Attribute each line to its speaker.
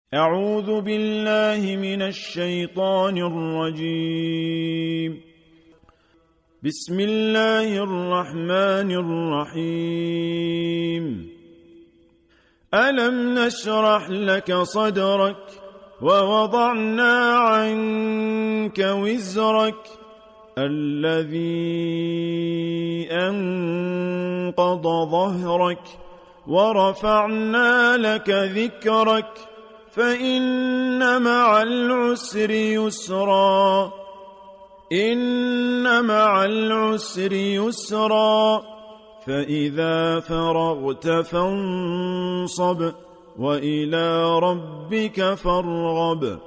Speaker 1: أعوذ بالله من الشيطان الرجيم. بسم الله الرحمن الرحيم. ألم نشرح لك صدرك ووضعنا عنك وزرك الذي أنقض ظهرك ورفعنا لك ذكرك فإن مع العسر يسرا إن مع العسر يسرا فإذا فرغت فانصب وإلى ربك فارغب.